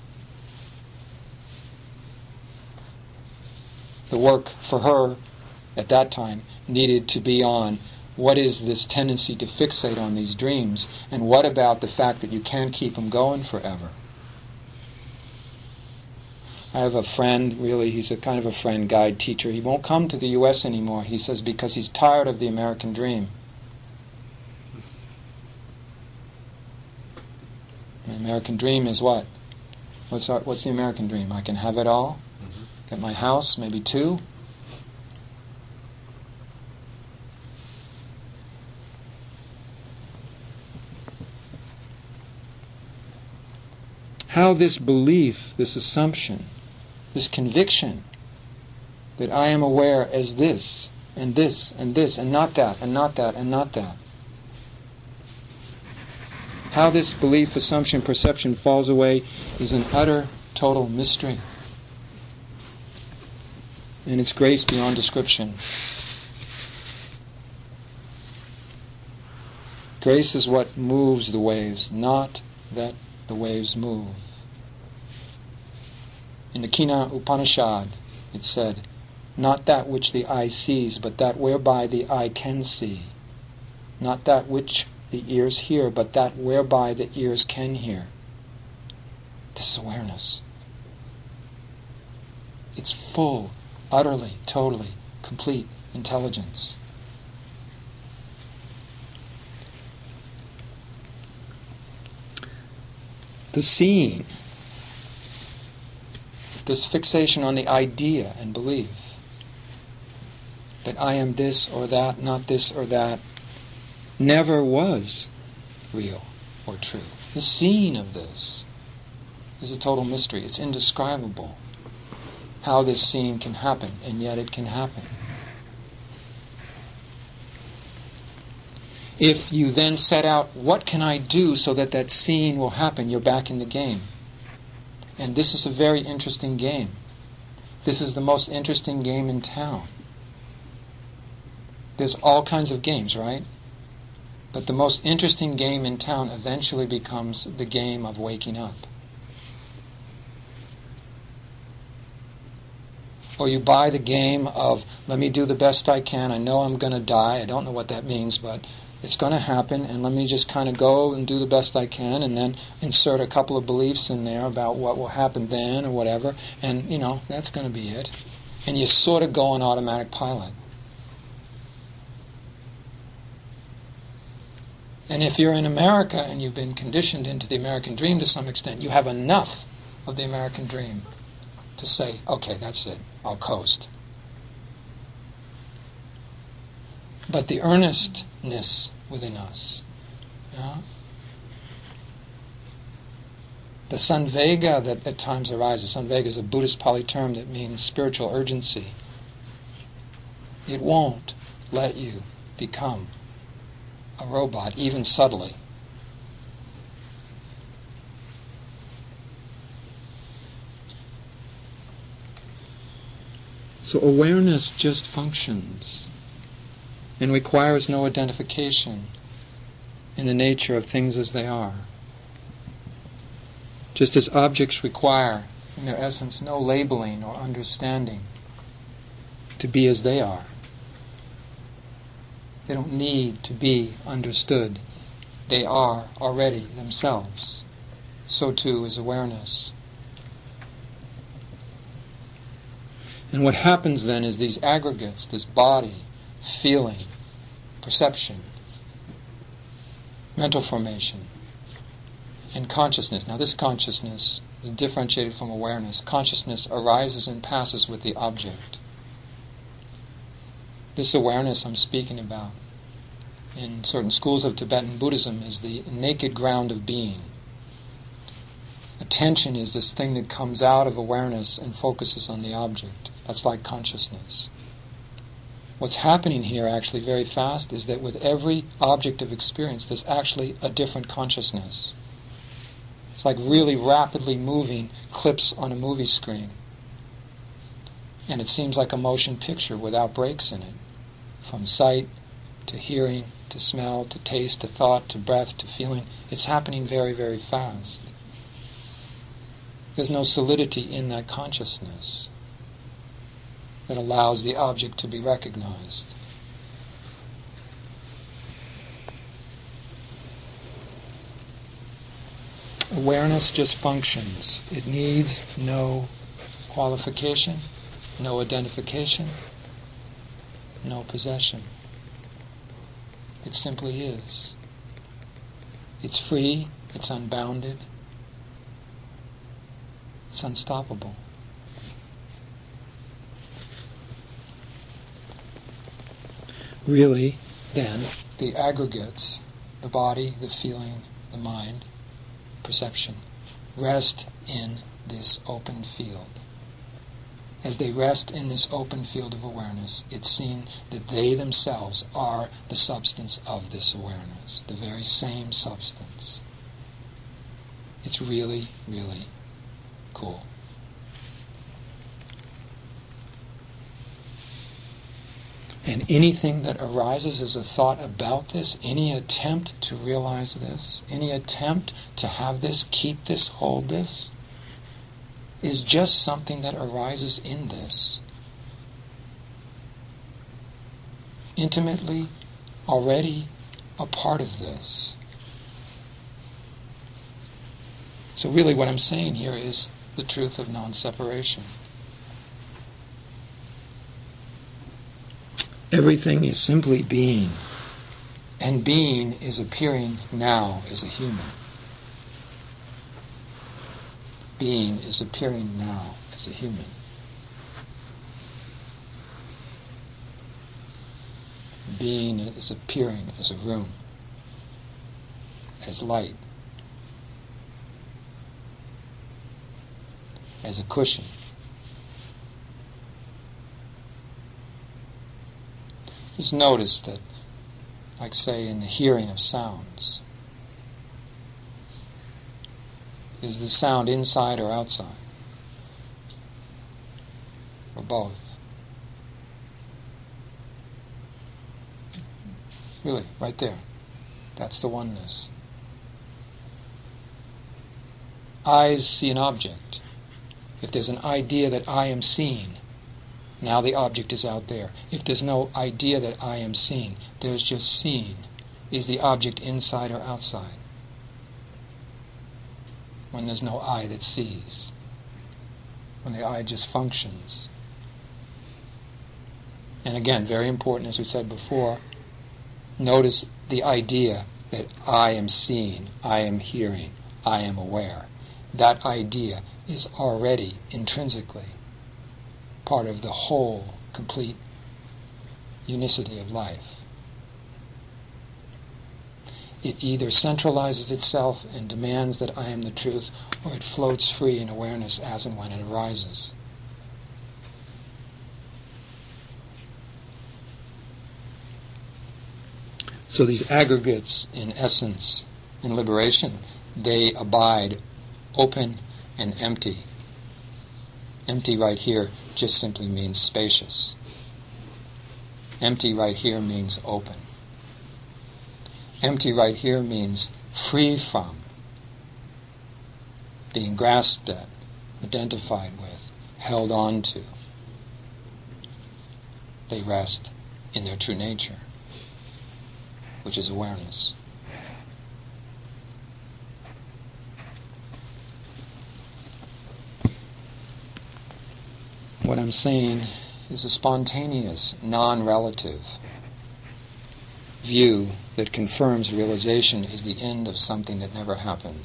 The work for her at that time needed to be on what is this tendency to fixate on these dreams, and what about the fact that you can't keep them going forever? I have a friend, really, he's a kind of a friend, guide, teacher. He won't come to the U S anymore, he says, because he's tired of the American dream. The American dream is what? What's our, what's the American dream? I can have it all, mm-hmm. Get my house, maybe two. How this belief, this assumption, this conviction that I am aware as this, and this, and this, and not that, and not that, and not that. How this belief, assumption, perception falls away is an utter, total mystery. And it's grace beyond description. Grace is what moves the waves, not that the waves move. In the Kina Upanishad, it said, not that which the eye sees, but that whereby the eye can see. Not that which the ears hear, but that whereby the ears can hear. This is awareness. It's full, utterly, totally, complete intelligence. The seeing, this fixation on the idea and belief that I am this or that, not this or that, never was real or true. The seeing of this is a total mystery. It's indescribable how this seeing can happen, and yet it can happen. If you then set out, what can I do so that that seeing will happen, you're back in the game. And this is a very interesting game. This is the most interesting game in town. There's all kinds of games, right? But the most interesting game in town eventually becomes the game of waking up. Or you buy the game of, let me do the best I can, I know I'm going to die, I don't know what that means, but it's going to happen, and let me just kind of go and do the best I can, and then insert a couple of beliefs in there about what will happen then or whatever, and, you know, that's going to be it. And you sort of go on automatic pilot. And if you're in America and you've been conditioned into the American dream to some extent, you have enough of the American dream to say, okay, that's it, I'll coast. But the earnestness within us, yeah? The sanvega that at times arises, sanvega is a Buddhist Pali term that means spiritual urgency. It won't let you become a robot, even subtly. So awareness just functions and requires no identification in the nature of things as they are. Just as objects require, in their essence, no labeling or understanding to be as they are. They don't need to be understood. They are already themselves. So too is awareness. And what happens then is these aggregates, this body, feeling, perception, mental formation, and consciousness. Now this consciousness is differentiated from awareness. Consciousness arises and passes with the object. This awareness I'm speaking about in certain schools of Tibetan Buddhism is the naked ground of being. Attention is this thing that comes out of awareness and focuses on the object. That's like consciousness. What's happening here actually very fast is that with every object of experience there's actually a different consciousness. It's like really rapidly moving clips on a movie screen. And it seems like a motion picture without breaks in it. From sight to hearing to smell to taste to thought to breath to feeling. It's happening very, very fast. There's no solidity in that consciousness that allows the object to be recognized. Awareness just functions. It needs no qualification, no identification, no possession. It simply is. It's free, it's unbounded, it's unstoppable. Really, then, the aggregates, the body, the feeling, the mind, perception, rest in this open field. As they rest in this open field of awareness, it's seen that they themselves are the substance of this awareness, the very same substance. It's really, really cool. And anything that arises as a thought about this, any attempt to realize this, any attempt to have this, keep this, hold this, is just something that arises in this. Intimately, already a part of this. So really what I'm saying here is the truth of non-separation. Everything is simply being, and being is appearing now as a human. Being is appearing now as a human. Being is appearing as a room, as light, as a cushion. Just notice that, like say in the hearing of sounds, is the sound inside or outside? Or both? Really, right there. That's the oneness. Eyes see an object. If there's an idea that I am seeing, now the object is out there. If there's no idea that I am seeing, there's just seeing. Is the object inside or outside? When there's no I that sees. When the I just functions. And again, very important, as we said before, notice the idea that I am seeing, I am hearing, I am aware. That idea is already intrinsically part of the whole, complete unicity of life. It either centralizes itself and demands that I am the truth, or it floats free in awareness as and when it arises. So these aggregates, in essence, in liberation, they abide open and empty. Empty right here just simply means spacious. Empty right here means open. Empty right here means free from, being grasped at, identified with, held on to. They rest in their true nature, which is awareness. What I'm saying is a spontaneous, non-relative view that confirms realization is the end of something that never happened.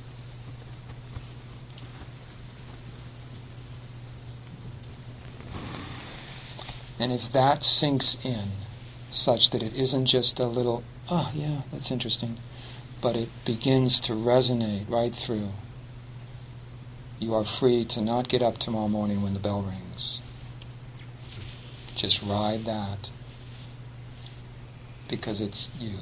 And if that sinks in, such that it isn't just a little, oh yeah, that's interesting, but it begins to resonate right through, you are free to not get up tomorrow morning when the bell rings. Just ride that, because it's you.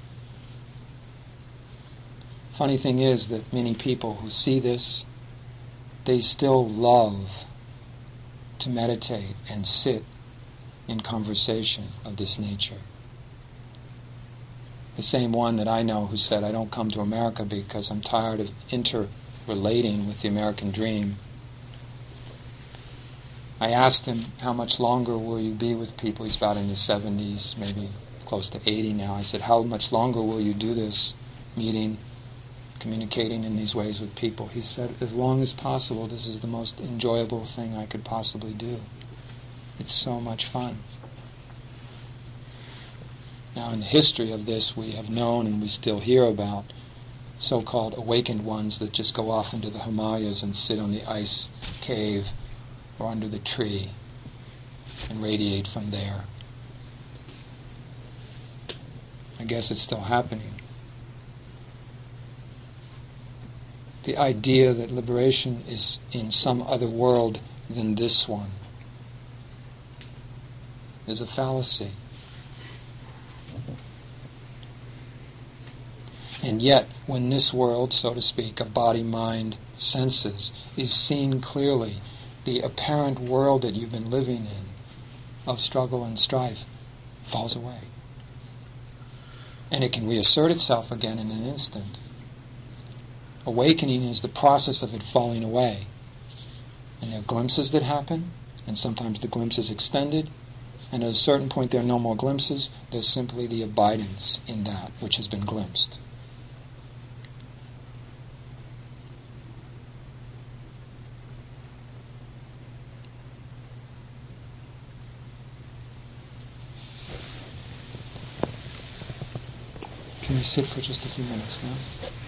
Funny thing is that many people who see this, they still love to meditate and sit in conversation of this nature. The same one that I know who said, I don't come to America because I'm tired of interrelating with the American dream. I asked him, how much longer will you be with people? He's about in his seventies, maybe close to eighty now. I said, how much longer will you do this meeting communicating in these ways with people. He said, as long as possible, this is the most enjoyable thing I could possibly do. It's so much fun. Now, in the history of this, we have known and we still hear about so-called awakened ones that just go off into the Himalayas and sit on the ice cave or under the tree and radiate from there. I guess it's still happening. The idea that liberation is in some other world than this one is a fallacy. And yet, when this world, so to speak, of body, mind, senses, is seen clearly, the apparent world that you've been living in, of struggle and strife, falls away. And it can reassert itself again in an instant. Awakening is the process of it falling away. And there are glimpses that happen, and sometimes the glimpse is extended, and at a certain point there are no more glimpses, there's simply the abidance in that which has been glimpsed. Can we sit for just a few minutes now?